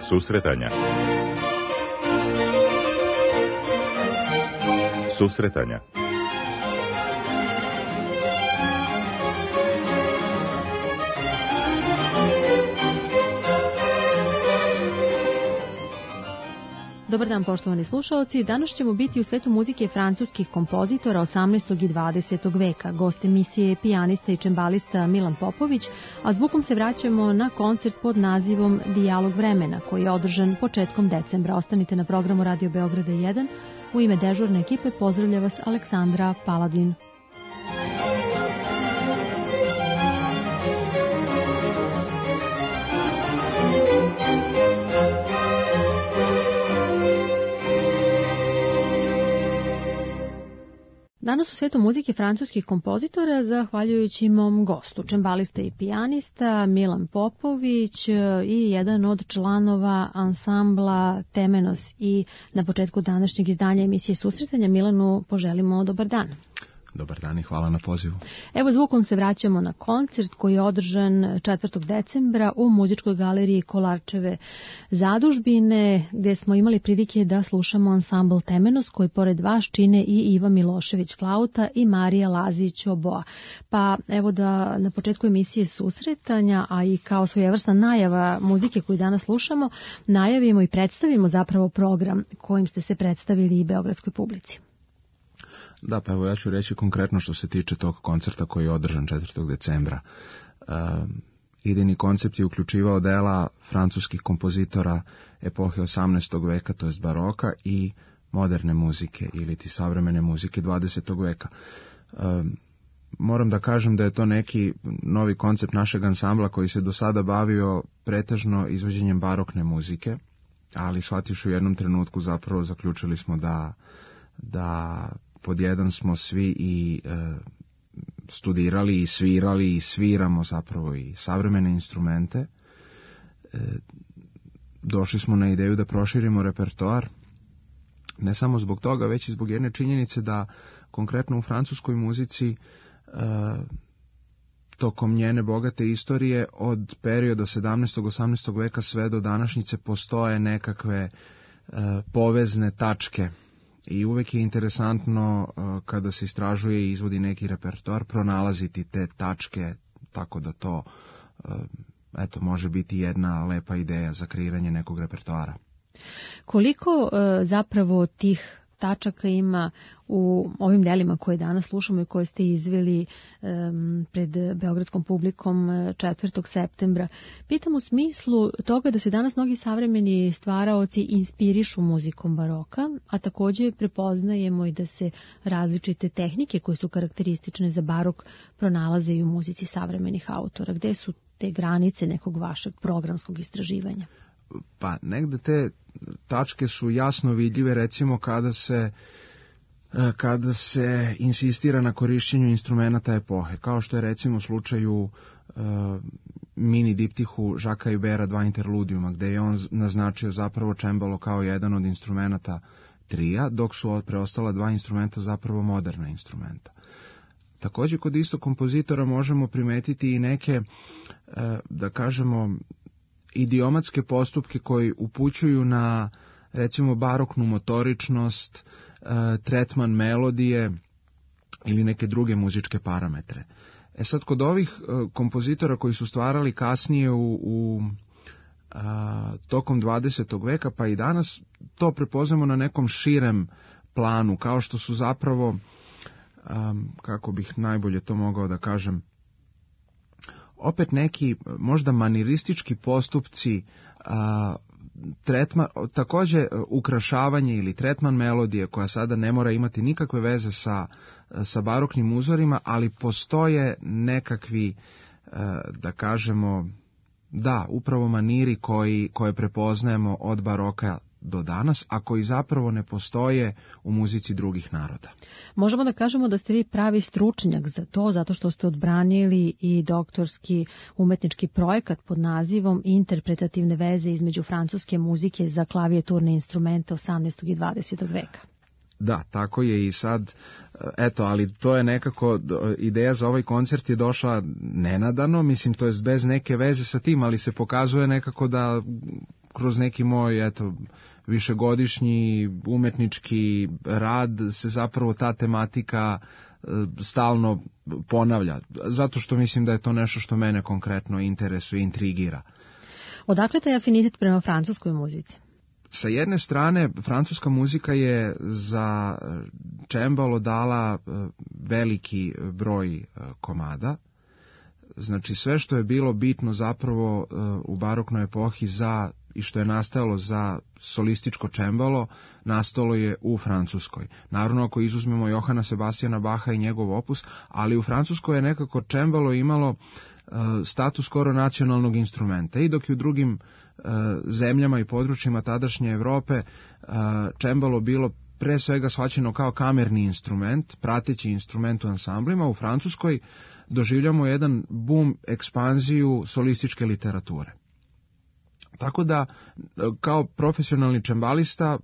Susretanja. Susretanja. Dobar dan, poštovani slušaoci. Danas ćemo biti u svetu muzike francuskih kompozitora 18. i 20. veka. Gost emisije je pijanista i čembalista Milan Popović, a zvukom se vraćamo na koncert pod nazivom Dijalog vremena, koji je održan početkom decembra. Ostanite na programu Radio Beograda 1. U ime dežurne ekipe pozdravlja vas Aleksandra Paladin. Danas u svetu muzike francuskih kompozitora, zahvaljujući mom gostu, čembalista i pijanista Milan Popović i jedan od članova ansambla Temenos. I na početku današnjeg izdanja emisije Susretanja Milanu poželimo dobar dan. Dobar dan i hvala na pozivu. Evo, zvukom se vraćamo na koncert koji je održan 4. decembra u muzičkoj galeriji Kolarčeve zadužbine, gde smo imali prilike da slušamo ansambl Temenos, koji pored vas čine i Iva Milošević flauta i Marija Lazić oboa. Pa evo da na početku emisije Susretanja, a i kao svojevrsna najava muzike koju danas slušamo, najavimo i predstavimo zapravo program kojim ste se predstavili i beogradskoj publici. Da, pa evo ja ću reći konkretno što se tiče tog koncerta koji je održan 4. decembra. Idejni koncept je uključivao dela francuskih kompozitora epohe 18. veka, to jest baroka, i moderne muzike ili ti savremene muzike 20. veka. Moram da kažem da je to neki novi koncept našeg ansambla koji se do sada bavio pretežno izvođenjem barokne muzike, ali shvativši u jednom trenutku zapravo zaključili smo da pod jedan smo svi i studirali i svirali i sviramo zapravo i savremene instrumente. Došli smo na ideju da proširimo repertoar, ne samo zbog toga, već i zbog jedne činjenice da konkretno u francuskoj muzici tokom njene bogate istorije od perioda 17. 18. veka sve do današnjice postoje nekakve povezne tačke. I uvek je interesantno kada se istražuje i izvodi neki repertoar pronalaziti te tačke, tako da to može biti jedna lepa ideja za kreiranje nekog repertoara. Koliko zapravo tih tačaka ima u ovim delima koje danas slušamo i koje ste izveli pred beogradskom publikom 4. septembra? Pitam u smislu toga da se danas mnogi savremeni stvaraoci inspirišu muzikom baroka, a takođe prepoznajemo i da se različite tehnike koje su karakteristične za barok pronalaze i u muzici savremenih autora. Gde su te granice nekog vašeg programskog istraživanja? Pa negde te tačke su jasno vidljive, recimo kada se insistira na korišćenju instrumenata epohe, kao što je recimo u slučaju mini diptihu Žaka Ibera Dva interludijuma, gde je on naznačio zapravo čembalo kao jedan od instrumenata trija, dok su preostala dva instrumenta zapravo moderna instrumenta. Takođe, kod istog kompozitora možemo primetiti i neke, da kažemo, idiomatske postupke koji upućuju na, recimo, baroknu motoričnost, tretman melodije ili neke druge muzičke parametre. Sad, kod ovih kompozitora koji su stvarali kasnije tokom 20. veka, pa i danas, to prepoznamo na nekom širem planu, kao što su zapravo, kako bih najbolje to mogao da kažem, opet neki možda maniristički postupci, takođe ukrašavanje ili tretman melodije koja sada ne mora imati nikakve veze sa baroknim uzorima, ali postoje nekakvi, da kažemo, upravo maniri koje prepoznajemo od baroka do danas, a koji zapravo ne postoje u muzici drugih naroda. Možemo da kažemo da ste vi pravi stručnjak za to, zato što ste odbranili i doktorski umetnički projekat pod nazivom Interpretativne veze između francuske muzike za klavijaturne instrumente 18. i 20. veka. Da, tako je i sad, ali to je nekako, ideja za ovaj koncert je došla nenadano, mislim, to je bez neke veze sa tim, ali se pokazuje nekako da kroz neki moj višegodišnji umetnički rad se zapravo ta tematika stalno ponavlja, zato što mislim da je to nešto što mene konkretno interesuje i intrigira. Odakle taj afinitet prema francuskoj muzici? Sa jedne strane, francuska muzika je za čembalo dala veliki broj komada. Znači sve što je bilo bitno zapravo u baroknoj epohi i što je nastajalo za solističko čembalo, nastalo je u Francuskoj. Naravno, ako izuzmemo Johana Sebastiana Bacha i njegov opus, ali u Francuskoj je nekako čembalo imalo status skoro nacionalnog instrumenta. I dok je u drugim zemljama i područjima tadašnje Evrope čembalo bilo pre svega shvaćeno kao kamerni instrument, prateći instrument u ansamblima, u Francuskoj doživljamo jedan boom, ekspanziju solističke literature. Tako da, kao profesionalni čembalista,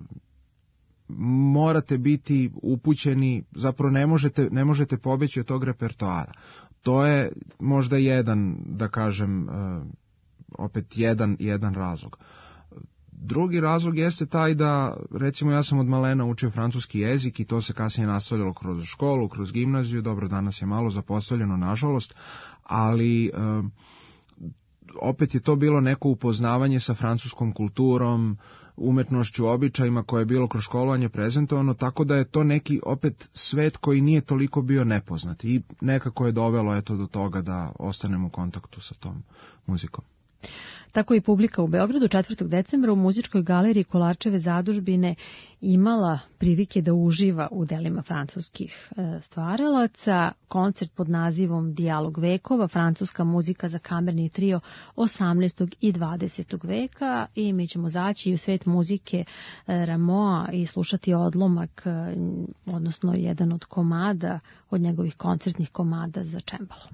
morate biti upućeni, zapravo ne možete pobeći od tog repertoara. To je možda jedan, da kažem, opet jedan razlog. Drugi razlog jeste taj da, recimo, ja sam od malena učio francuski jezik i to se kasnije nastavljalo kroz školu, kroz gimnaziju, dobro, danas je malo zapostavljeno, nažalost, ali opet je to bilo neko upoznavanje sa francuskom kulturom, umetnošću, običajima koje je bilo kroz školovanje prezentovano, tako da je to neki opet svet koji nije toliko bio nepoznat i nekako je dovelo do toga da ostanem u kontaktu sa tom muzikom. Tako i publika u Beogradu 4. decembra u muzičkoj galeriji Kolarčeve zadužbine imala prilike da uživa u delima francuskih stvaralaca. Koncert pod nazivom Dijalog vekova, francuska muzika za kamerni trio 18. i 20. veka, i mi ćemo zaći u svet muzike Rameau i slušati odlomak, odnosno jedan od komada, od njegovih koncertnih komada za čembalo.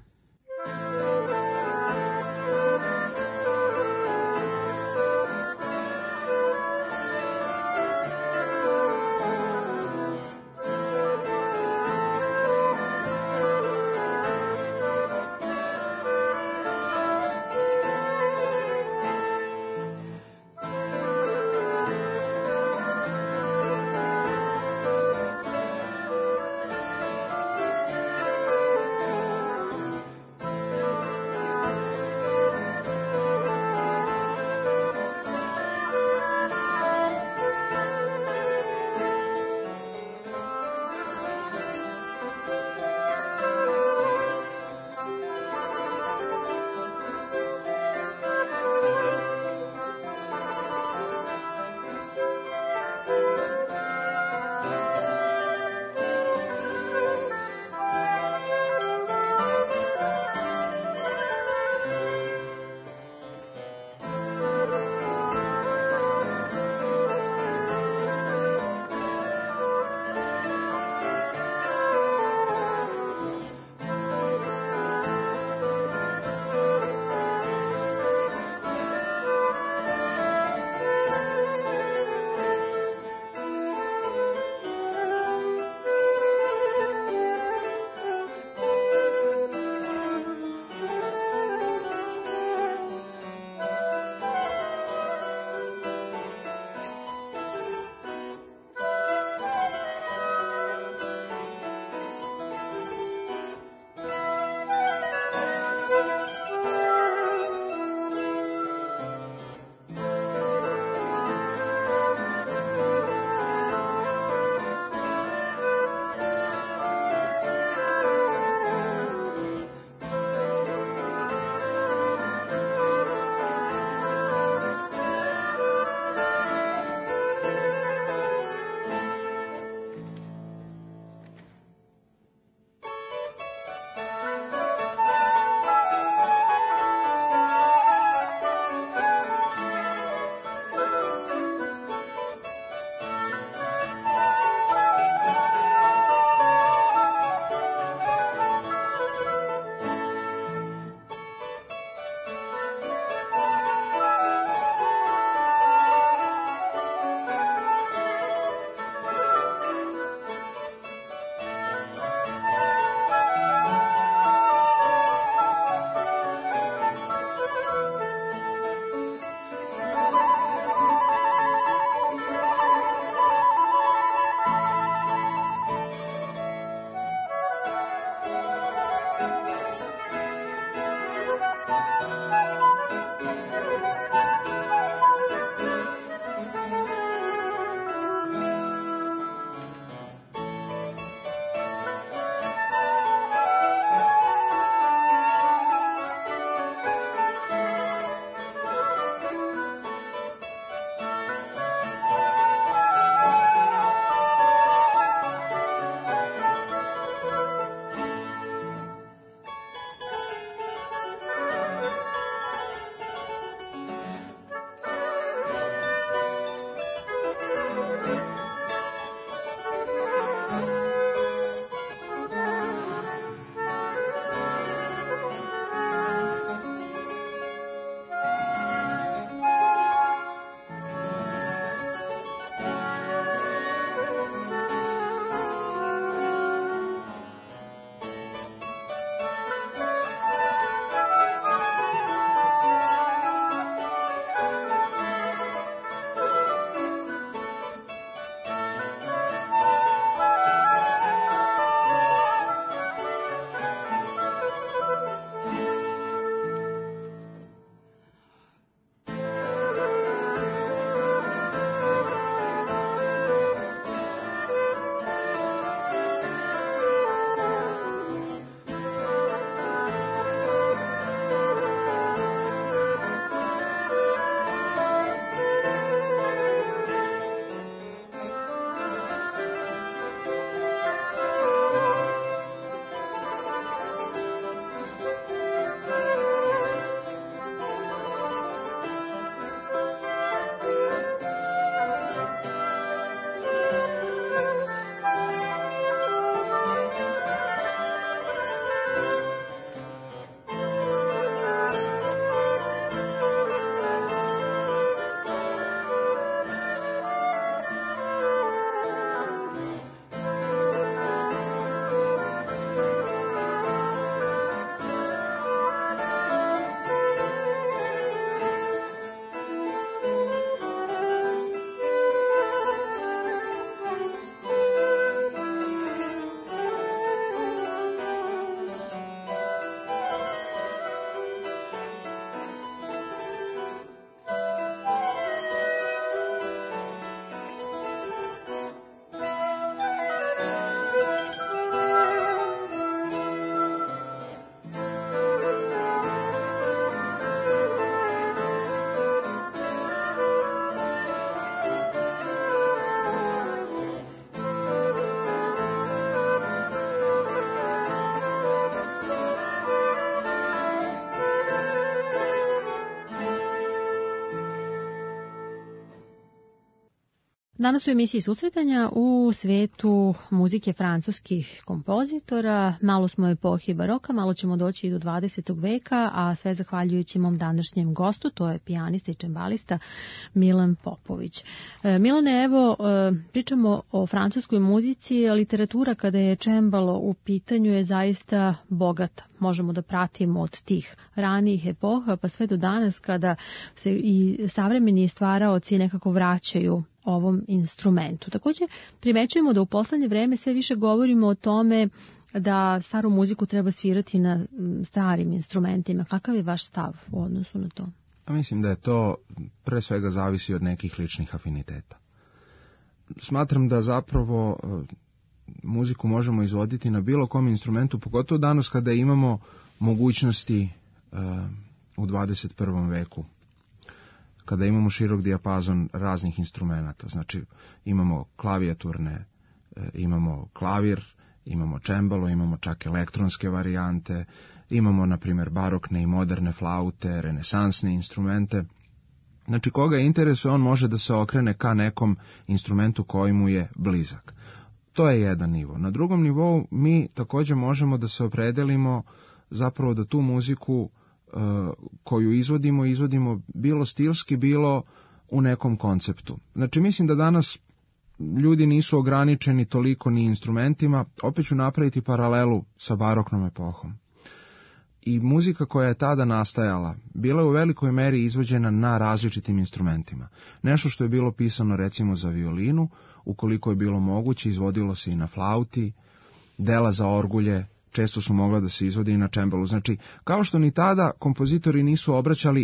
Danas u emisiji Susretanja u svetu muzike francuskih kompozitora. Malo smo u epohi baroka, malo ćemo doći i do 20. veka, a sve zahvaljujući mom današnjem gostu, to je pijanista i čembalista Milan Popović. Milane, evo, pričamo o francuskoj muzici, a literatura kada je čembalo u pitanju je zaista bogata. Možemo da pratimo od tih ranijih epoha pa sve do danas kada se i savremeni stvaraoci nekako vraćaju ovom instrumentu. Također primećujemo da u poslednje vreme sve više govorimo o tome da staru muziku treba svirati na starim instrumentima. Kakav je vaš stav u odnosu na to? Mislim da je to pre svega zavisi od nekih ličnih afiniteta. Smatram da zapravo muziku možemo izvoditi na bilo kom instrumentu, pogotovo danas kada imamo mogućnosti u 21. veku. Kada imamo širok dijapazon raznih instrumenata, znači imamo klavijaturne, imamo klavir, imamo čembalo, imamo čak elektronske varijante, imamo, na primjer, barokne i moderne flaute, renesansne instrumente. Znači, koga interesuje, on može da se okrene ka nekom instrumentu koji mu je blizak. To je jedan nivo. Na drugom nivou mi također možemo da se opredelimo zapravo da tu muziku koju izvodimo bilo stilski, bilo u nekom konceptu. Znači, mislim da danas ljudi nisu ograničeni toliko ni instrumentima. Opet ću napraviti paralelu sa baroknom epohom. I muzika koja je tada nastajala bila je u velikoj meri izvođena na različitim instrumentima. Nešto što je bilo pisano recimo za violinu, ukoliko je bilo moguće, izvodilo se i na flauti, dela za orgulje često su mogla da se izvode i na čembalu. Znači, kao što ni tada kompozitori nisu obraćali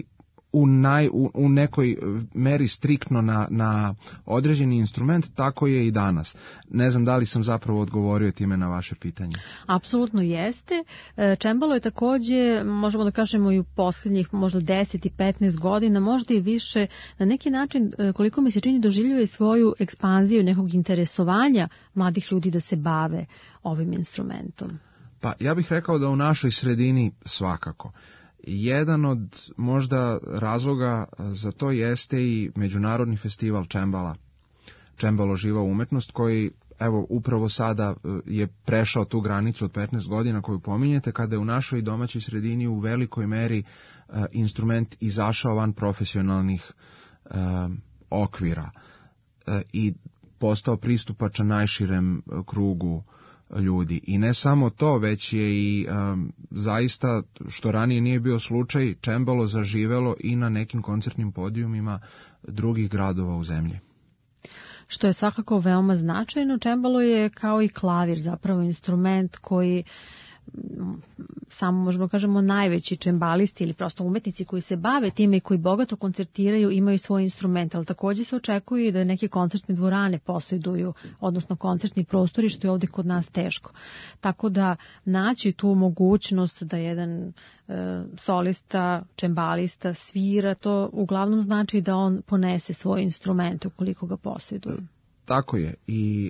u nekoj meri striktno na određeni instrument, tako je i danas. Ne znam da li sam zapravo odgovorio time na vaše pitanje. Apsolutno jeste. Čembalo je također, možemo da kažemo i u posljednjih možda 10 i 15 godina, možda i više, na neki način, koliko mi se čini, doživljuje svoju ekspanziju nekog interesovanja mladih ljudi da se bave ovim instrumentom. Pa ja bih rekao da u našoj sredini svakako. Jedan od možda razloga za to jeste i Međunarodni festival čembala, Čembalo živa umetnost, koji evo upravo sada je prešao tu granicu od 15 godina koju pominjete, kada je u našoj domaćoj sredini u velikoj meri instrument izašao van profesionalnih okvira i postao pristupačan najširem krugu ljudi. I ne samo to, već je i zaista, što ranije nije bio slučaj, čembalo zaživelo i na nekim koncertnim podijumima drugih gradova u zemlji. Što je svakako veoma značajno. Čembalo je kao i klavir zapravo instrument koji samo možemo kažemo najveći čembalisti ili prosto umetnici koji se bave time i koji bogato koncertiraju imaju svoj instrument, ali također se očekuje da neke koncertne dvorane posjeduju, odnosno koncertni prostori, što je ovdje kod nas teško. Tako da naći tu mogućnost da jedan solista, čembalista svira, to uglavnom znači da on ponese svoj instrument ukoliko ga posjeduje. Tako je i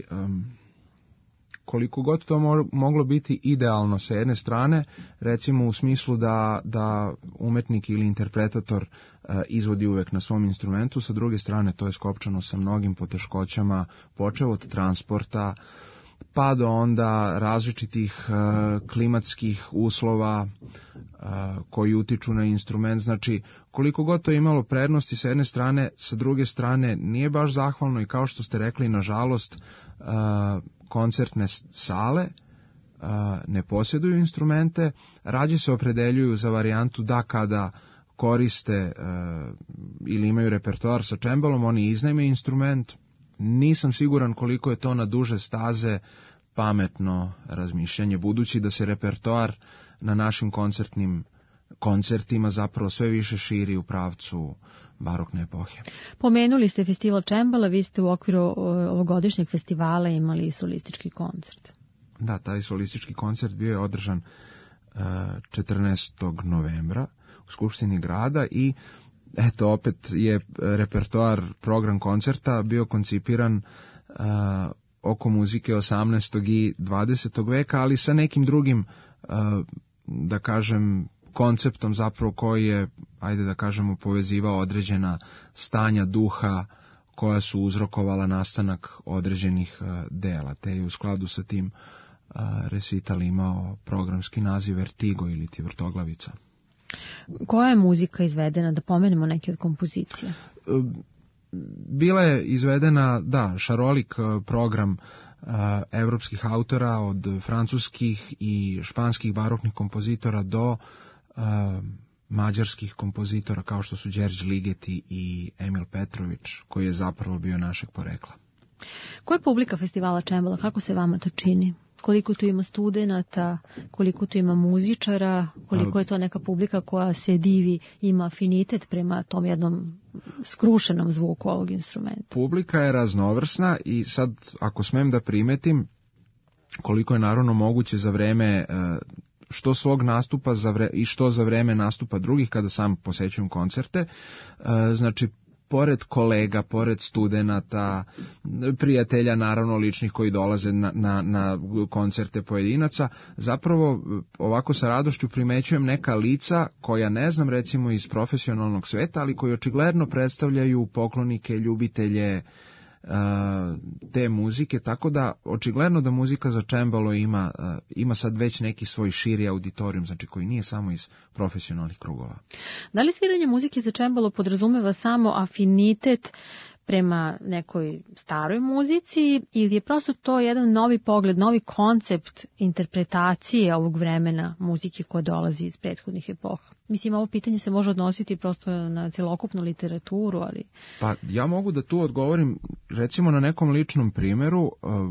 koliko god to moglo biti idealno sa jedne strane, recimo u smislu da umetnik ili interpretator izvodi uvek na svom instrumentu, sa druge strane to je skopčano sa mnogim poteškoćama, počev od transporta, pa do onda različitih klimatskih uslova koji utiču na instrument. Znači, koliko god to imalo prednosti sa jedne strane, sa druge strane nije baš zahvalno i kao što ste rekli, nažalost, koncertne sale ne posjeduju instrumente, rađe se opredeljuju za varijantu da kada koriste ili imaju repertoar sa čembalom, oni iznajme instrument. Nisam siguran koliko je to na duže staze pametno razmišljanje, budući da se repertoar na našim koncertima zapravo sve više širi u pravcu barokne epohe. Pomenuli ste festival čembala, vi ste u okviru ovogodišnjeg festivala imali solistički koncert. Da, taj solistički koncert bio je održan 14. novembra u Skupštini grada i eto, opet je repertoar, program koncerta bio koncipiran oko muzike 18. i 20. veka, ali sa nekim drugim, da kažem, konceptom zapravo koji je, ajde da kažemo, povezivao određena stanja duha koja su uzrokovala nastanak određenih dela, te je u skladu sa tim recital imao programski naziv Vertigo ili ti Vrtoglavica. Koja je muzika izvedena, da pomenemo neke od kompozicija? Bila je izvedena, šarolik program evropskih autora, od francuskih i španskih baroknih kompozitora do mađarskih kompozitora kao što su Đerđ Ligeti i Emil Petrović, koji je zapravo bio našeg porekla. Koja je publika festivala Čembala? Kako se vama to čini? Koliko tu ima studenata, koliko tu ima muzičara, koliko je to neka publika koja se divi, ima afinitet prema tom jednom skrušenom zvuku ovog instrumenta? Publika je raznovrsna i sad, ako smem da primetim, koliko je naravno moguće za vreme što svog nastupa i što za vreme nastupa drugih, kada sam posećujem koncerte, znači pored kolega, pored studenata, prijatelja naravno ličnih koji dolaze na koncerte pojedinaca, zapravo ovako sa radošću primećujem neka lica koja ne znam recimo iz profesionalnog sveta, ali koji očigledno predstavljaju poklonike, ljubitelje te muzike, tako da očigledno da muzika za čembalo ima sad već neki svoj širi auditorijum, znači koji nije samo iz profesionalnih krugova. Da li sviranje muzike za čembalo podrazumeva samo afinitet prema nekoj staroj muzici ili je prosto to jedan novi pogled, novi koncept interpretacije ovog vremena muzike koja dolazi iz prethodnih epoha? Mislim, ovo pitanje se može odnositi prosto na celokupnu literaturu, ali... Pa ja mogu da tu odgovorim recimo na nekom ličnom primjeru,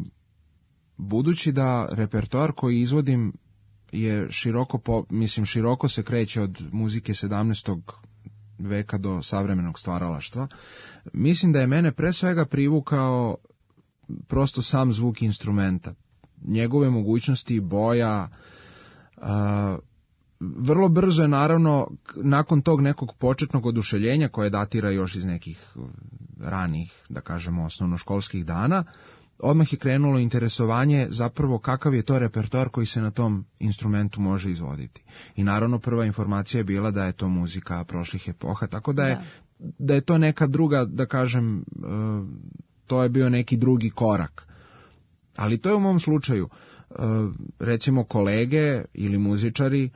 budući da repertoar koji izvodim je široko se kreće od muzike 17. veka do savremenog stvaralaštva. Mislim da je mene pre svega privukao prosto sam zvuk instrumenta, njegove mogućnosti, boja. Vrlo brzo je naravno, nakon tog nekog početnog oduševljenja koje datira još iz nekih ranih, da kažemo, osnovnoškolskih dana, odmah je krenulo interesovanje zapravo kakav je to repertoar koji se na tom instrumentu može izvoditi. I naravno prva informacija je bila da je to muzika prošlih epoha, tako da je to neka druga, da kažem, to je bio neki drugi korak. Ali to je u mom slučaju, recimo kolege ili muzičari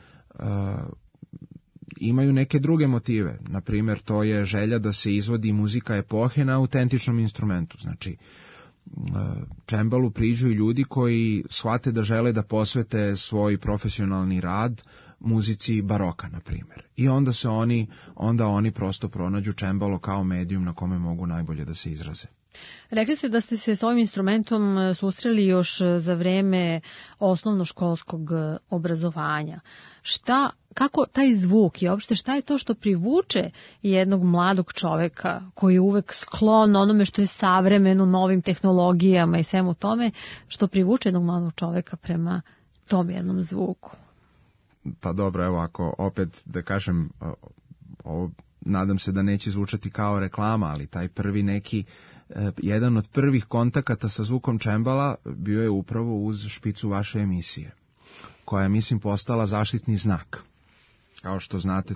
imaju neke druge motive. Na primjer, to je želja da se izvodi muzika epohe na autentičnom instrumentu. Znači, čembalu priđu i ljudi koji shvate da žele da posvete svoj profesionalni rad muzici baroka, na primjer. I onda oni prosto pronađu čembalo kao medijum na kome mogu najbolje da se izraze. Rekli ste da ste se s ovim instrumentom susreli još za vreme osnovnoškolskog obrazovanja. Kako taj zvuk i uopšte šta je to što privuče jednog mladog čoveka koji je uvek sklon onome što je savremeno, novim tehnologijama i svemu tome, što privuče jednog mladog čoveka prema tom jednom zvuku? Pa dobro, evo ako opet da kažem, ovo nadam se da neće zvučati kao reklama, ali taj prvi neki, jedan od prvih kontakata sa zvukom čembala bio je upravo uz špicu vaše emisije, koja je, mislim, postala zaštitni znak. Kao što znate,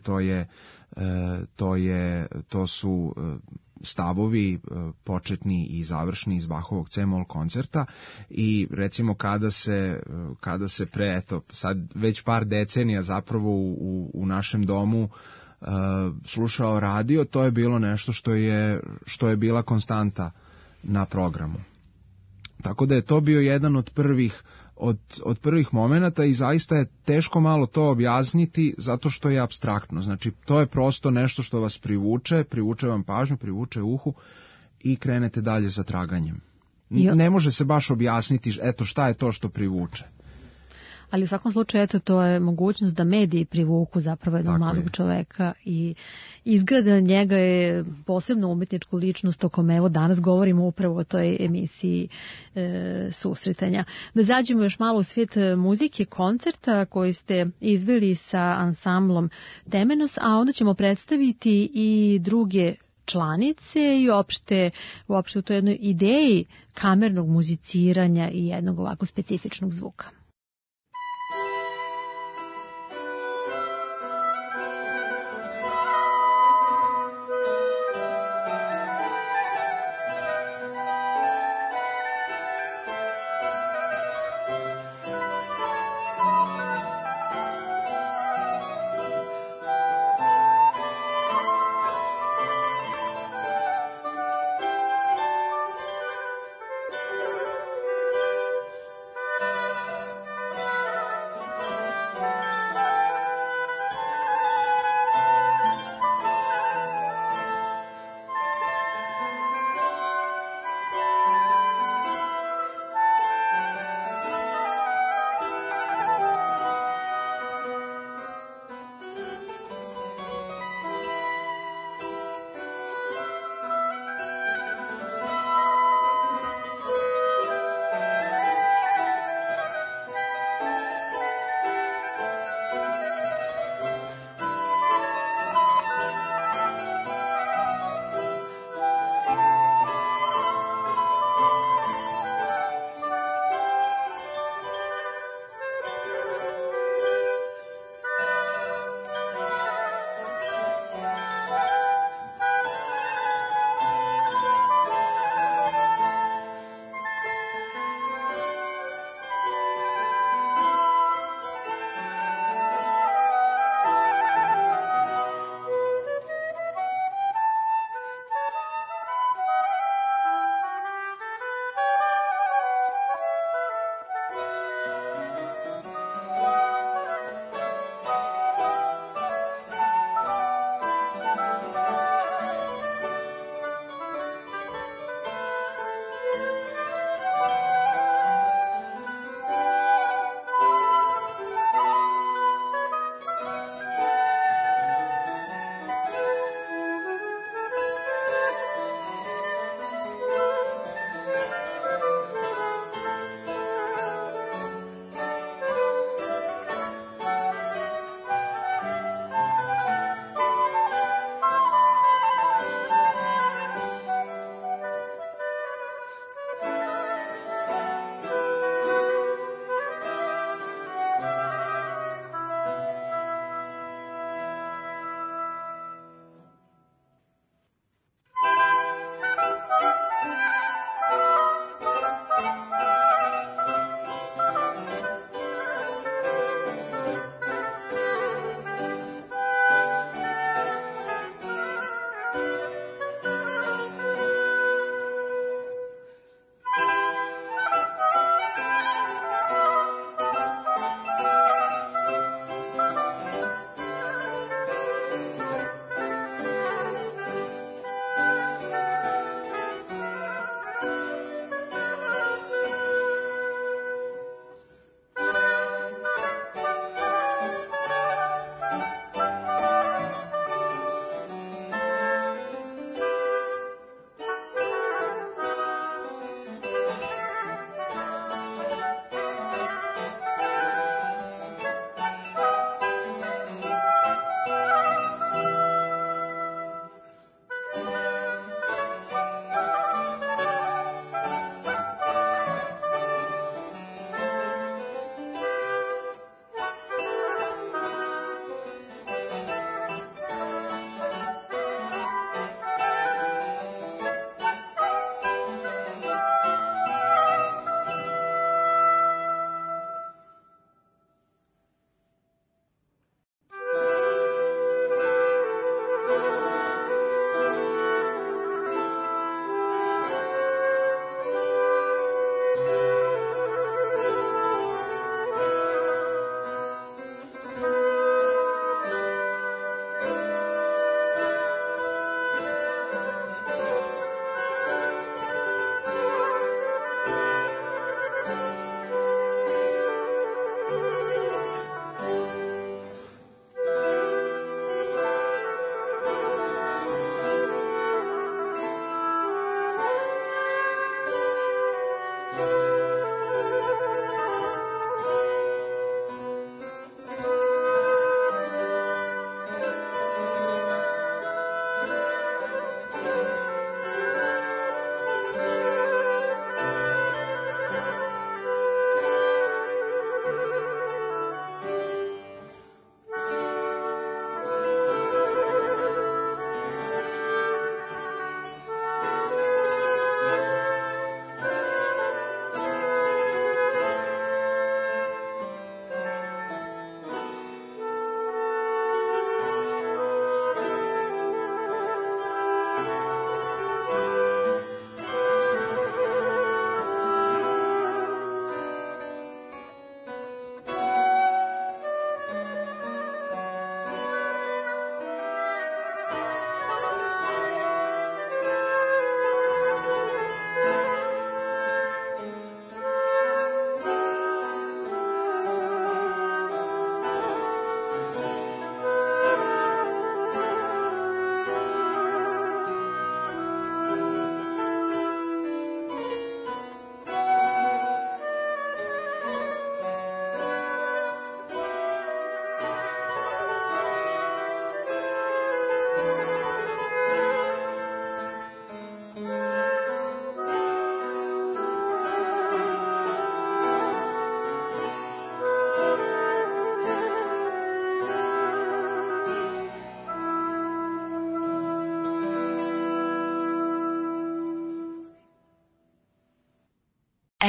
to su stavovi početni i završni iz Bachovog C-mol koncerta i recimo kada se sad već par decenija zapravo u našem domu slušao radio, to je bilo nešto što je bila konstanta na programu. Tako da je to bio jedan od prvih momenata i zaista je teško malo to objasniti zato što je apstraktno. Znači, to je prosto nešto što vas privuče vam pažnju, privuče uhu i krenete dalje za traganjem. Ne može se baš objasniti šta je to što privuče. Ali u svakom slučaju, to je mogućnost da mediji privuku zapravo jednog mladog čoveka i izgrade njega je posebno umetničku ličnost tokom danas govorimo upravo o toj emisiji susretanja. Da zađemo još malo u svijet muzike, koncerta koji ste izveli sa ansamblom Temenos, a onda ćemo predstaviti i druge članice i uopšte u toj jednoj ideji kamernog muziciranja i jednog ovako specifičnog zvuka.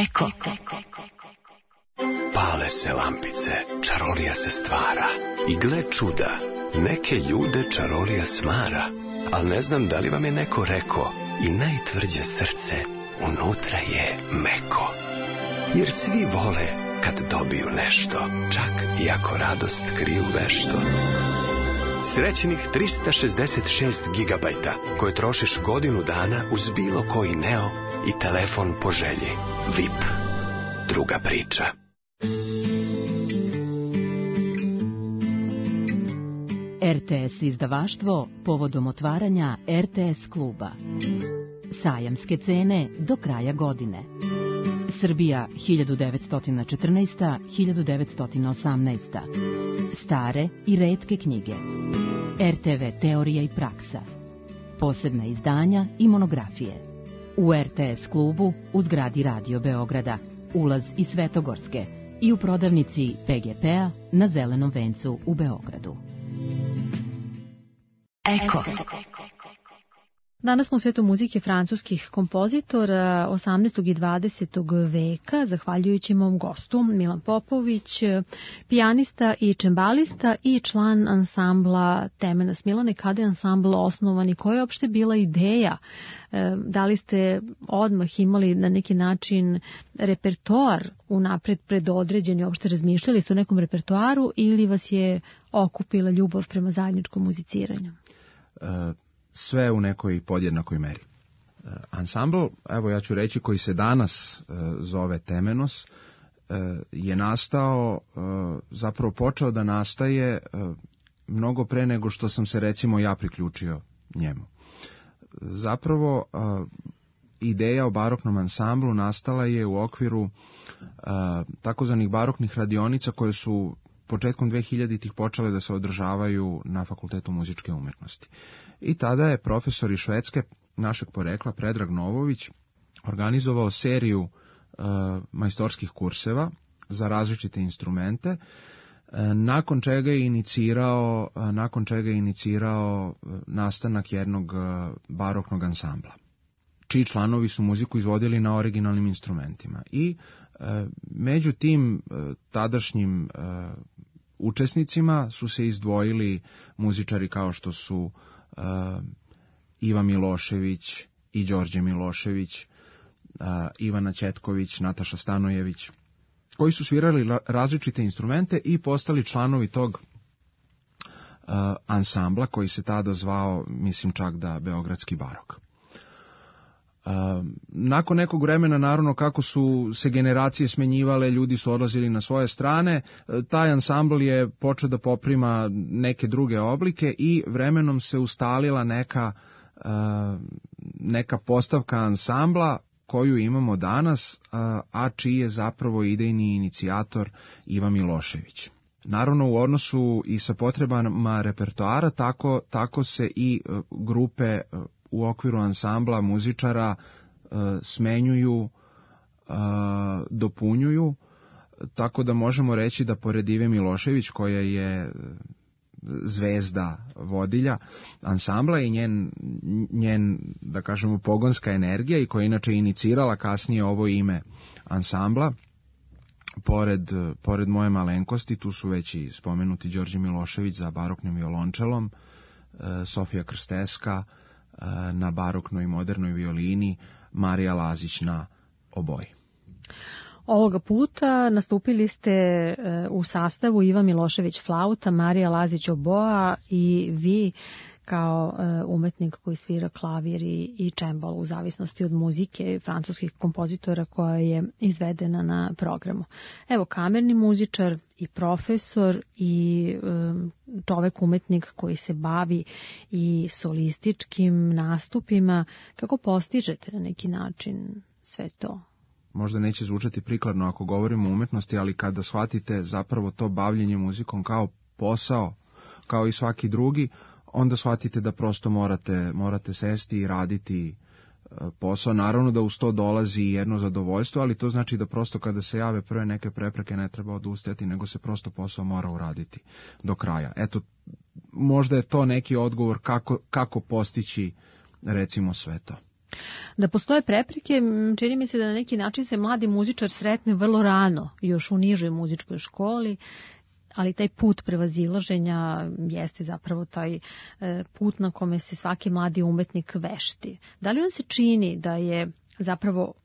Eko. Pale se lampice, čarolija se stvara. I gle čuda, neke ljude čarolija smara. Al ne znam da li vam je neko rekao, i najtvrđe srce unutra je meko. Jer svi vole kad dobiju nešto, čak i ako radost kriju vešto. Srećnih 366 gigabajta koje trošiš godinu dana uz bilo koji Neo i telefon po želji. VIP. Druga priča. RTS izdavaštvo povodom otvaranja RTS kluba. Sajamske cene do kraja godine. Srbija 1914-1918. Stare i retke knjige. RTV teorija i praksa. Posebna izdanja i monografije. U RTS klubu u zgradi Radio Beograda. Ulaz iz Svetogorske i u prodavnici PGP-a na Zelenom vencu u Beogradu. Eko. Danas smo u svetu muzike francuskih kompozitora 18. i 20. veka, zahvaljujući mom gostu Milan Popović, pijanista i čembalista i član ansambla Temenos. Milane, kada je ansambl osnovan i koja je uopšte bila ideja? Da li ste odmah imali na neki način repertoar unapred predodređen, uopšte razmišljali ste o nekom repertoaru ili vas je okupila ljubav prema zajedničkom muziciranju? Sve u nekoj podjednakoj meri. Ansambl, evo ja ću reći, koji se danas zove Temenos, je nastao, zapravo počeo da nastaje mnogo pre nego što sam se recimo ja priključio njemu. Zapravo ideja o baroknom ansamblu nastala je u okviru takozvanih baroknih radionica koje su početkom 2000-ih počele da se održavaju na Fakultetu muzičke umetnosti. I tada je profesor iz Švedske, našeg porekla, Predrag Novović, organizovao seriju majstorskih kurseva za različite instrumente, nakon čega je inicirao nastanak jednog baroknog ansambla, čiji članovi su muziku izvodili na originalnim instrumentima. I među tim tadašnjim učesnicima su se izdvojili muzičari kao što su Iva Milošević i Đorđe Milošević, Ivana Ćetković, Nataša Stanojević, koji su svirali različite instrumente i postali članovi tog ansambla koji se tada zvao, mislim čak da, Beogradski barok. Nakon nekog vremena, naravno, kako su se generacije smenjivale, ljudi su odlazili na svoje strane, taj ansambl je počeo da poprima neke druge oblike i vremenom se ustalila neka postavka ansambla koju imamo danas, a čiji je zapravo idejni inicijator Iva Milošević. Naravno, u odnosu i sa potrebama repertoara, tako se i grupe u okviru ansambla muzičara smenjuju, dopunjuju, tako da možemo reći da pored Ive Milošević, koja je zvezda vodilja ansambla i njen, da kažemo, pogonska energija, i koja je inače inicirala kasnije ovo ime ansambla, pored moje malenkosti, tu su već i spomenuti Đorđe Milošević za baroknim violončelom, Sofija Krsteska na baroknoj i modernoj violini, Marija Lazić na oboji. Ovoga puta nastupili ste u sastavu Iva Milošević flauta, Marija Lazić oboa i vi kao umetnik koji svira klavir i čembalo u zavisnosti od muzike francuskih kompozitora koja je izvedena na programu. Evo, kamerni muzičar i profesor i čovek umetnik koji se bavi i solističkim nastupima. Kako postižete na neki način sve to? Možda neće zvučati prikladno ako govorimo o umetnosti, ali kada shvatite zapravo to bavljenje muzikom kao posao, kao i svaki drugi, onda shvatite da prosto morate sesti i raditi posao. Naravno da uz to dolazi jedno zadovoljstvo, ali to znači da prosto kada se jave prve neke prepreke ne treba odustajati, nego se prosto posao mora uraditi do kraja. Eto, možda je to neki odgovor kako postići, recimo, sve to. Da postoje prepreke, čini mi se da na neki način se mladi muzičar sretne vrlo rano, još u nižoj muzičkoj školi, ali taj put prevazilaženja jeste zapravo taj put na kome se svaki mladi umetnik vešti. Da li on se čini da je zapravo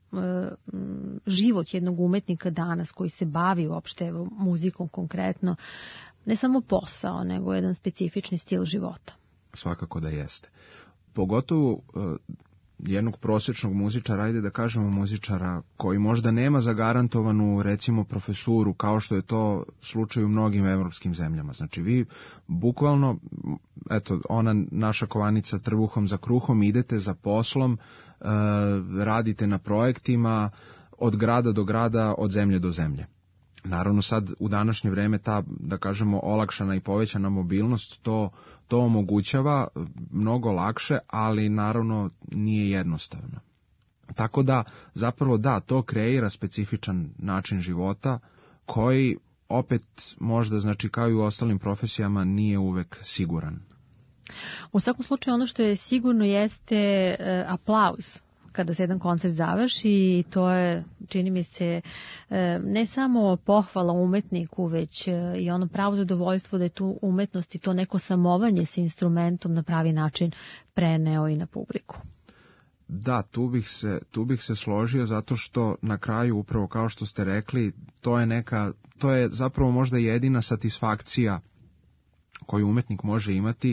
život jednog umetnika danas koji se bavi uopšte muzikom konkretno, ne samo posao, nego jedan specifični stil života? Svakako da jeste. Pogotovo jednog prosječnog muzičara, ajde da kažemo muzičara koji možda nema zagarantovanu recimo profesuru kao što je to slučaj u mnogim evropskim zemljama. Znači vi bukvalno, eto ona naša kovanica trbuhom za kruhom, idete za poslom, radite na projektima od grada do grada, od zemlje do zemlje. Naravno sad u današnje vreme ta, da kažemo, olakšana i povećana mobilnost to omogućava mnogo lakše, ali naravno nije jednostavno. Tako da zapravo da, to kreira specifičan način života koji opet možda, znači kao i u ostalim profesijama, nije uvek siguran. U svakom slučaju ono što je sigurno jeste aplauz kada se jedan koncert završi, to je, čini mi se, ne samo pohvala umetniku, već i ono pravo zadovoljstvo da je tu umetnost i to neko samovanje sa instrumentom na pravi način preneo i na publiku. Da, tu bih se složio, zato što na kraju, upravo kao što ste rekli, to je zapravo možda jedina satisfakcija koju umetnik može imati.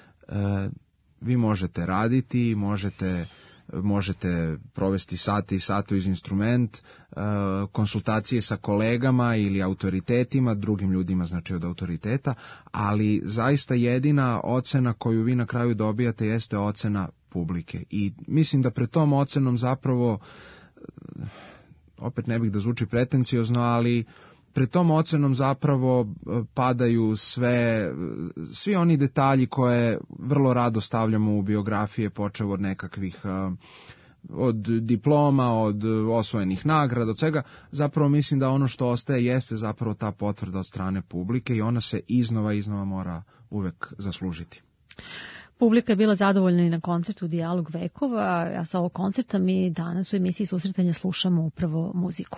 Vi možete raditi, možete provesti sate i sate uz instrument, konsultacije sa kolegama ili autoritetima, drugim ljudima, znači od autoriteta, ali zaista jedina ocena koju vi na kraju dobijate jeste ocena publike. I mislim da pred tom ocenom zapravo, opet ne bih da zvuči pretenciozno, ali pred tom ocenom zapravo padaju svi oni detalji koje vrlo rado stavljamo u biografije, počev od nekakvih, od diploma, od osvojenih nagrada, od svega. Zapravo mislim da ono što ostaje jeste zapravo ta potvrda od strane publike i ona se iznova mora uvek zaslužiti. Publika je bila zadovoljna i na koncertu Dijalog vekova, a sa ovog koncerta mi danas u emisiji Susretanja slušamo upravo muziku.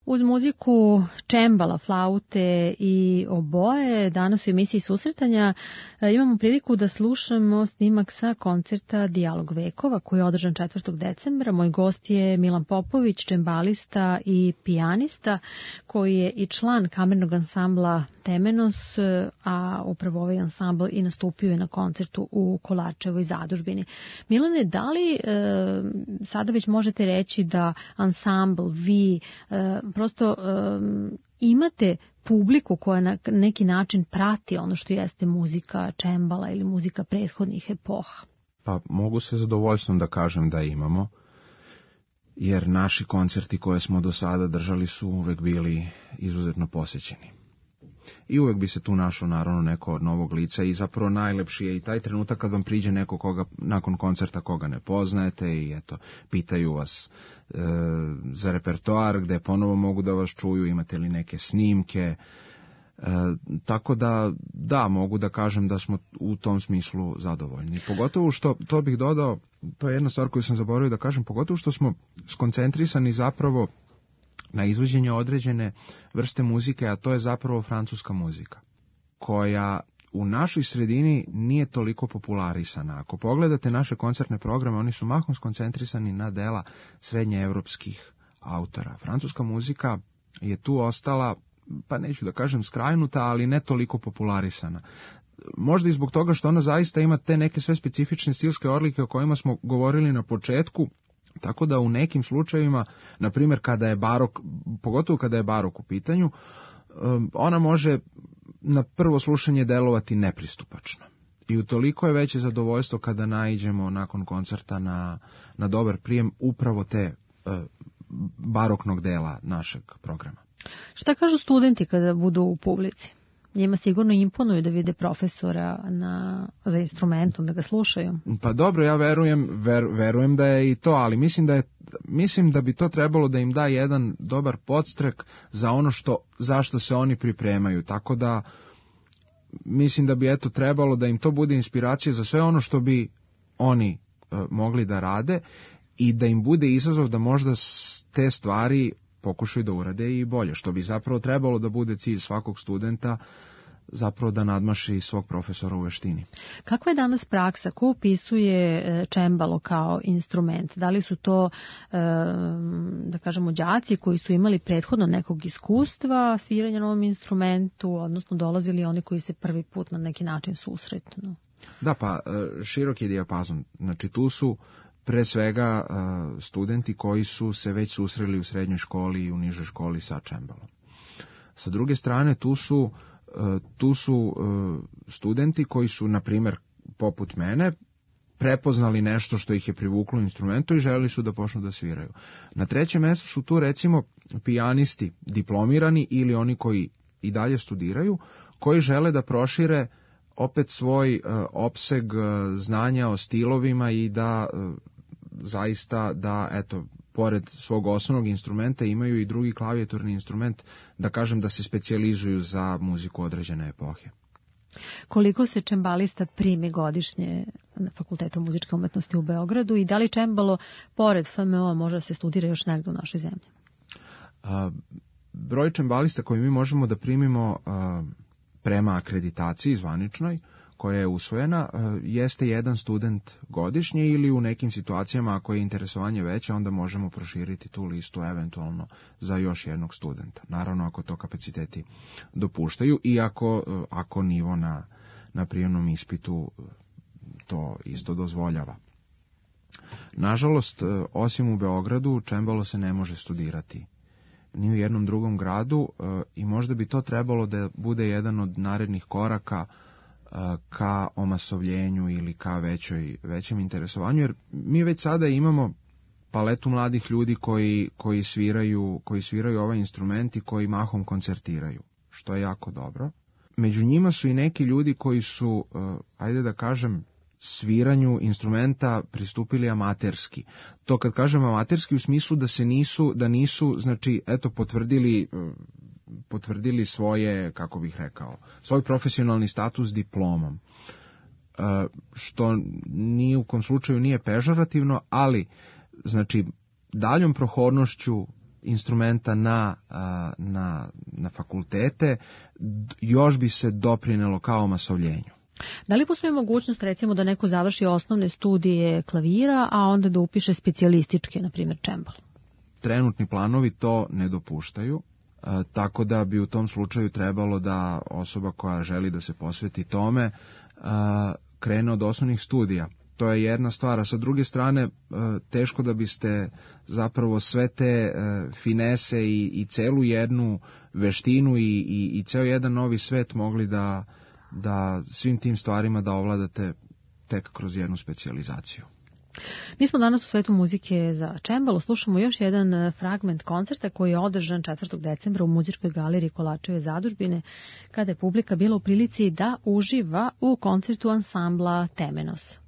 Uz muziku čembala, flaute i oboje, danas u emisiji Susretanja imamo priliku da slušamo snimak sa koncerta Dijalog vekova koji je održan 4. decembra. Moj gost je Milan Popović, čembalista i pijanista koji je i član kamernog ansambla Temenos, a upravo ovaj ansambl i nastupio je na koncertu u Kolarčevoj zadužbini. Milane, da li sada već možete reći da ansambl, vi prosto imate publiku koja na neki način prati ono što jeste muzika čembala ili muzika prethodnih epoha? Pa mogu sa zadovoljstvom da kažem da imamo, jer naši koncerti koje smo do sada držali su uvek bili izuzetno posećeni. I uvek bi se tu našlo naravno neko od novog lica i zapravo najlepši je i taj trenutak kad vam priđe neko koga nakon koncerta koga ne poznajete i eto, pitaju vas za repertoar gde ponovo mogu da vas čuju, imate li neke snimke, tako da, mogu da kažem da smo u tom smislu zadovoljni. Pogotovo što, to bih dodao, to je jedna stvar koju sam zaboravio da kažem, pogotovo što smo skoncentrisani zapravo na izvođenje određene vrste muzike, a to je zapravo francuska muzika, koja u našoj sredini nije toliko popularisana. Ako pogledate naše koncertne programe, oni su mahom skoncentrisani na dela srednjeevropskih autora. Francuska muzika je tu ostala, pa neću da kažem skrajnuta, ali ne toliko popularisana. Možda i zbog toga što ona zaista ima te neke sve specifične stilske odlike o kojima smo govorili na početku, tako da u nekim slučajevima, na primjer kada je barok, pogotovo kada je barok u pitanju, ona može na prvo slušanje delovati nepristupačno. I utoliko je veće zadovoljstvo kada naiđemo nakon koncerta na dobar prijem upravo te baroknog dela našeg programa. Šta kažu studenti kada budu u publici? Njima sigurno imponuju da vide profesora za instrumentom, da ga slušaju. Pa dobro, ja verujem da je i to, ali mislim da bi to trebalo da im da jedan dobar podstrek za ono zašto se oni pripremaju. Tako da mislim da bi trebalo da im to bude inspiracija za sve ono što bi oni mogli da rade i da im bude izazov da možda te stvari pokušaju da urade i bolje, što bi zapravo trebalo da bude cilj svakog studenta, zapravo da nadmaši svog profesora u veštini. Kakva je danas praksa? Ko upisuje čembalo kao instrument? Da li su to, da kažemo, đaci koji su imali prethodno nekog iskustva sviranja na ovom instrumentu, odnosno dolazili oni koji se prvi put na neki način susretnu? Da, pa širok je dijapazon. Znači tu su pre svega studenti koji su se već susreli u srednjoj školi i u nižoj školi sa čembalom. Sa druge strane, tu su studenti koji su, na primjer, poput mene, prepoznali nešto što ih je privuklo instrumentu i želeli su da počnu da sviraju. Na trećem mjestu su tu, recimo, pijanisti diplomirani ili oni koji i dalje studiraju, koji žele da prošire opet svoj opseg znanja o stilovima i da zaista pored svog osnovnog instrumenta imaju i drugi klavijaturni instrument, da kažem da se specijalizuju za muziku određene epohe. Koliko se čembalista primi godišnje na Fakultetu muzičke umetnosti u Beogradu i da li čembalo pored FMO može da se studira još negdje u našoj zemlji? Broj čembalista koji mi možemo da primimo prema akreditaciji zvaničnoj, koja je usvojena, jeste jedan student godišnje ili u nekim situacijama ako je interesovanje veće, onda možemo proširiti tu listu eventualno za još jednog studenta. Naravno ako to kapaciteti dopuštaju i ako nivo na prijemnom ispitu to isto dozvoljava. Nažalost, osim u Beogradu, čembalo se ne može studirati ni u jednom drugom gradu i možda bi to trebalo da bude jedan od narednih koraka ka omasovljenju ili ka većem interesovanju, jer mi već sada imamo paletu mladih ljudi koji sviraju ovaj instrument i koji mahom koncertiraju, što je jako dobro. Među njima su i neki ljudi koji su, ajde da kažem, sviranju instrumenta pristupili amaterski. To kad kažem amaterski u smislu da nisu, znači, potvrdili svoje, kako bih rekao, svoj profesionalni status diplomom. Što ni u kom slučaju nije pežorativno, ali, znači, daljom prohodnošću instrumenta na fakultete, još bi se doprinelo kao masovljenju. Da li postoji mogućnost, recimo, da neko završi osnovne studije klavira, a onda da upiše specijalističke, na primjer, čembalo? Trenutni planovi to ne dopuštaju, tako da bi u tom slučaju trebalo da osoba koja želi da se posveti tome krene od osnovnih studija. To je jedna stvar, a sa druge strane teško da biste zapravo sve te finese i celu jednu veštinu i ceo jedan novi svet mogli da svim tim stvarima da ovladate tek kroz jednu specijalizaciju. Mi smo danas u svetu muzike za čembalo. Slušamo još jedan fragment koncerta koji je održan 4. decembra u muzičkoj galeriji Kolačeve zadužbine, kada je publika bila u prilici da uživa u koncertu ansambla Temenos.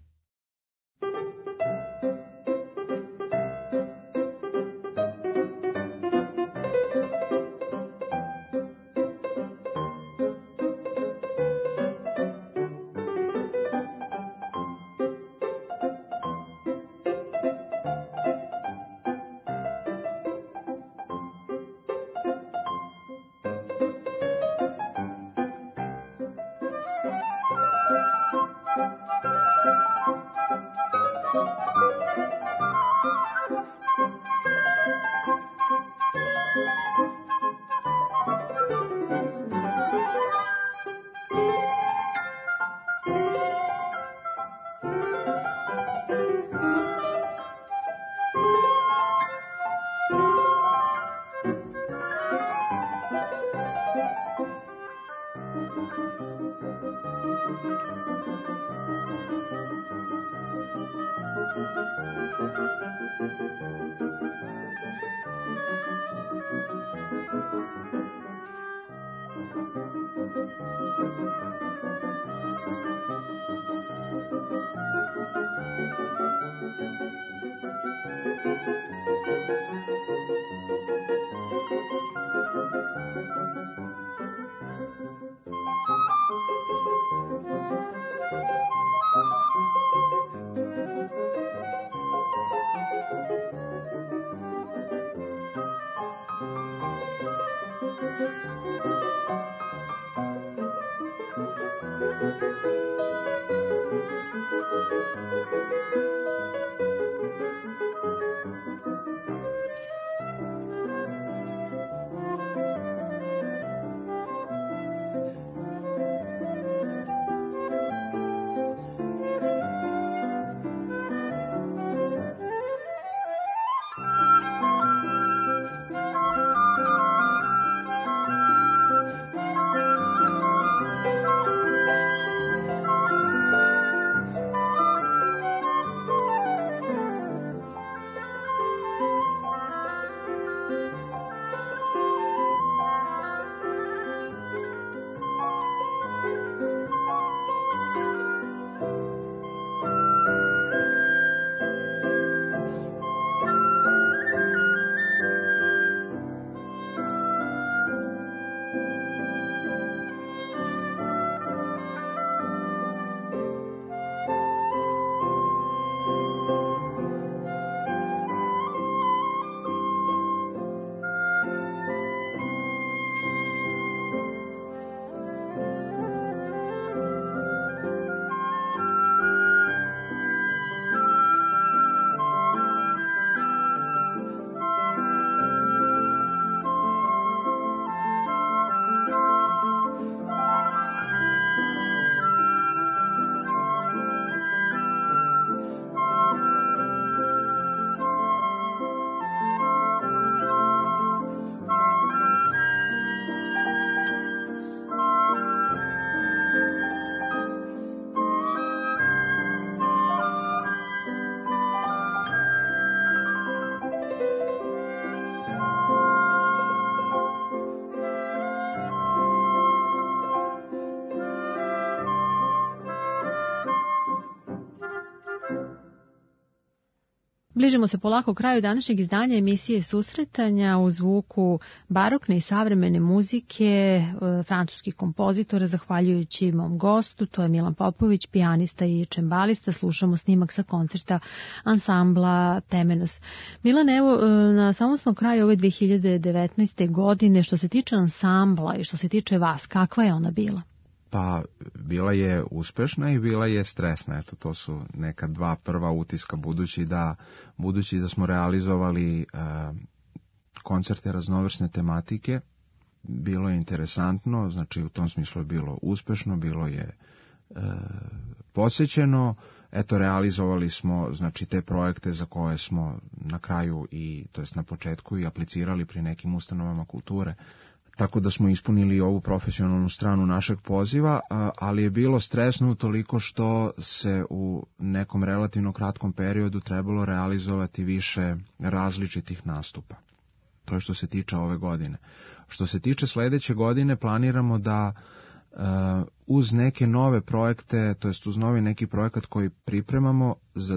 Bližimo se polako kraju današnjeg izdanja emisije Susretanja u zvuku barokne i savremene muzike francuskih kompozitora, zahvaljujući mom gostu, to je Milan Popović, pijanista i čembalista. Slušamo snimak sa koncerta ansambla Temenos. Milan, evo, na samom smo kraju ove 2019. godine. Što se tiče ansambla i što se tiče vas, kakva je ona bila? Pa, bila je uspešna i bila je stresna. Eto, to su neka dva prva utiska, budući da smo realizovali koncerte raznovrsne tematike. Bilo je interesantno, znači u tom smislu je bilo uspešno, bilo je posjećeno. Eto, realizovali smo, znači, te projekte za koje smo na kraju to jest na početku i aplicirali pri nekim ustanovama kulture. Tako da smo ispunili ovu profesionalnu stranu našeg poziva, ali je bilo stresno utoliko što se u nekom relativno kratkom periodu trebalo realizovati više različitih nastupa. To je što se tiče ove godine. Što se tiče sledeće godine, planiramo da uz neke nove projekte, to jest uz novi neki projekat koji pripremamo,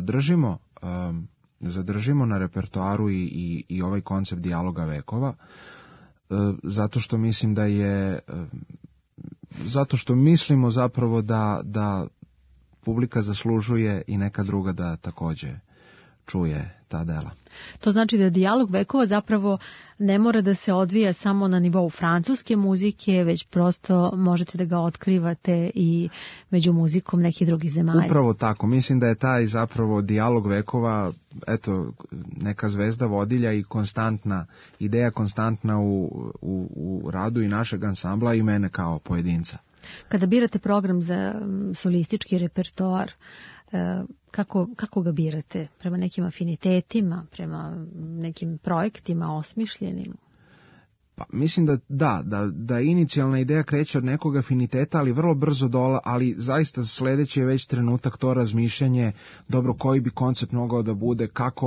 zadržimo na repertoaru i ovaj koncept dijaloga vekova, zato što mislim zato što mislimo zapravo da publika zaslužuje i neka druga da takođe čuje ta dela. To znači da dijalog vekova zapravo ne mora da se odvija samo na nivou francuske muzike, već prosto možete da ga otkrivate i među muzikom nekih drugih zemalja. Upravo tako. Mislim da je taj zapravo dijalog vekova, eto, neka zvezda vodilja i ideja konstantna u radu i našeg ansambla i mene kao pojedinca. Kada birate program za solistički repertoar, kako ga birate? Prema nekim afinitetima, prema nekim projektima osmišljenim? Pa mislim da inicijalna ideja kreće od nekog afiniteta, ali vrlo brzo ali zaista sledeći je već trenutak to razmišljanje, dobro, koji bi koncept mogao da bude,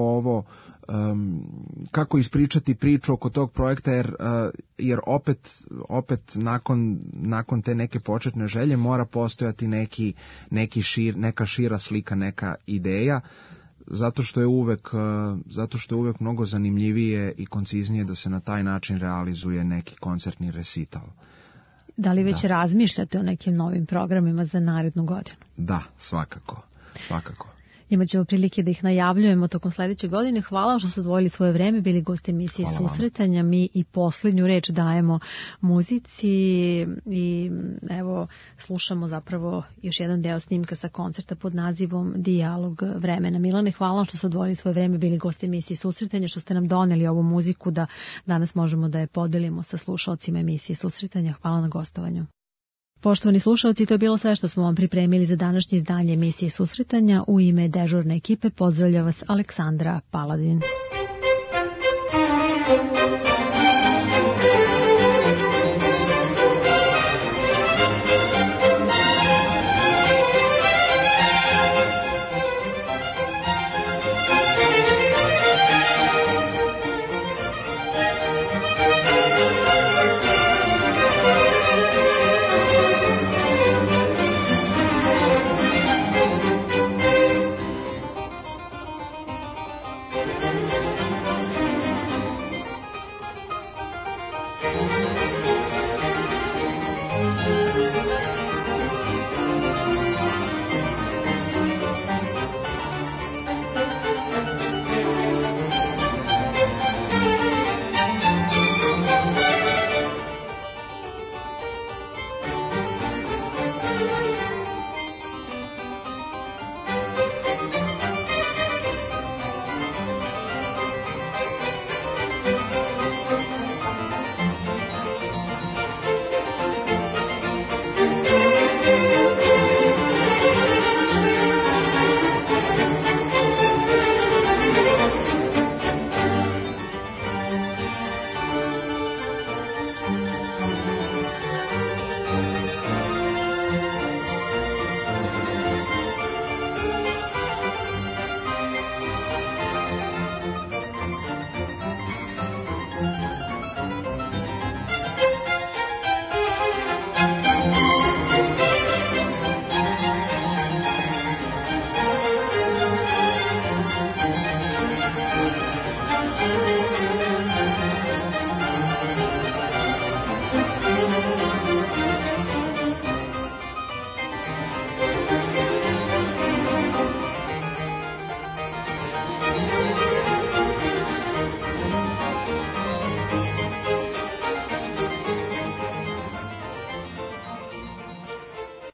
kako ispričati priču oko tog projekta, jer opet nakon te neke početne želje mora postojati neka šira slika, neka ideja, zato što je uvek mnogo zanimljivije i konciznije da se na taj način realizuje neki koncertni resital. Da li već razmišljate o nekim novim programima za narednu godinu? Da, svakako. Imaćemo prilike da ih najavljujemo tokom sledeće godine. Hvala što ste odvojili svoje vreme, bili gosti emisije Susretanja. Mi i poslednju reč dajemo muzici i evo slušamo zapravo još jedan deo snimka sa koncerta pod nazivom Dijalog vremena. Milane, hvala što ste odvojili svoje vreme, bili gosti emisije Susretanja, što ste nam doneli ovu muziku da danas možemo da je podelimo sa slušalcima emisije Susretanja. Hvala na gostovanju. Poštovani slušalci, to je bilo sve što smo vam pripremili za današnje izdanje emisije Susretanja. U ime dežurne ekipe pozdravlja vas Aleksandra Paladin.